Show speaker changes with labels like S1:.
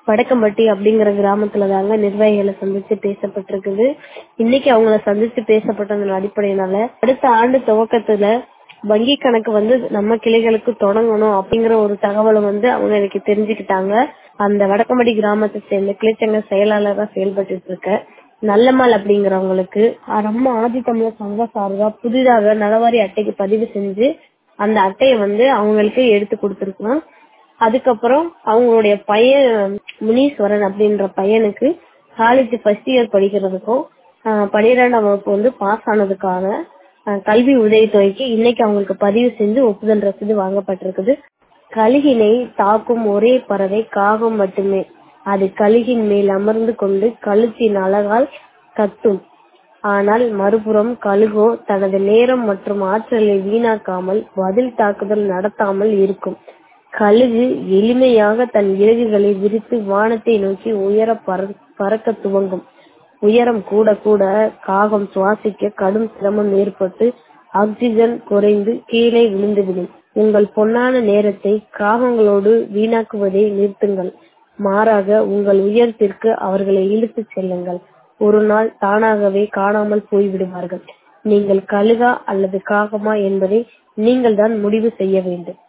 S1: வடக்கம்பட்டி அப்படிங்கிற கிராமத்துல தாங்க நிர்வாகிகளை சந்திச்சு பேசப்பட்டிருக்குது. இன்னைக்கு அவங்கள சந்திச்சு பேசப்பட்டதன் அடிப்படையினால அடுத்த ஆண்டு துவக்கத்துல வங்கி கணக்கு நம்ம கிளைகளுக்கு தொடங்கணும் அப்படிங்கிற ஒரு தகவலை அவங்க எனக்கு தெரிஞ்சுக்கிட்டாங்க. அந்த வடக்கம்பட்டி கிராமத்தை சேர்ந்த கிளைச்சங்க செயலாளராக செயல்பட்டு இருக்க நல்லம்மாள் அப்படிங்கிறவங்களுக்கு நம்ம ஆதி தமிழர் சங்க சார்பா புதிதாக நலவாரி அட்டைக்கு பதிவு செஞ்சு அந்த அட்டையை அவங்களுக்கு எடுத்து கொடுத்துருக்கோம். அதுக்கப்புறம் அவங்களுடைய பையன் முனீஸ்வரன் அப்படின்ற பையனுக்கு காலேஜ் ஃபர்ஸ்ட் இயர் படிக்கிறதுக்கும் 12ஆம் வகுப்பு பாஸ் ஆனதுக்கான கல்வி உதவித்தொகைக்கு இன்னைக்கு அவங்களுக்கு பதிவு செஞ்சு ஒப்புதல் ரசீது வாங்கப்பட்டிருக்குது. கழுகினை தாக்கும் ஒரே பறவை காகம் மட்டுமே. அது கழுகின் மேல் அமர்ந்து கொண்டு கழுத்தின் அழகால் கத்தும். ஆனால் மறுபுறம் கழுகோ தனது நேரம் மற்றும் ஆற்றலை வீணாக்காமல் பதில் தாக்குதல் நடத்தாமல் இருக்கும். கழுகு எளிமையாக தன் இறகுகளை விரித்து வானத்தை நோக்கி உயர பறக்க துவங்கும். உயரம் கூட கூட காகம் சுவாசிக்க கடும் சிரமம் ஏற்பட்டு ஆக்சிஜன் குறைந்து கீழே விழுந்துவிடும். உங்கள் பொன்னான நேரத்தை காகங்களோடு வீணாக்குவதை நிறுத்துங்கள். மாறாக உங்கள் உயரத்திற்கு அவர்களை இழுத்துச் செல்லுங்கள். ஒரு நாள் தானாகவே காணாமல் போய்விடுவார்கள். நீங்கள் கழுகா அல்லது காகமா என்பதை நீங்கள் தான் முடிவு செய்ய வேண்டும்.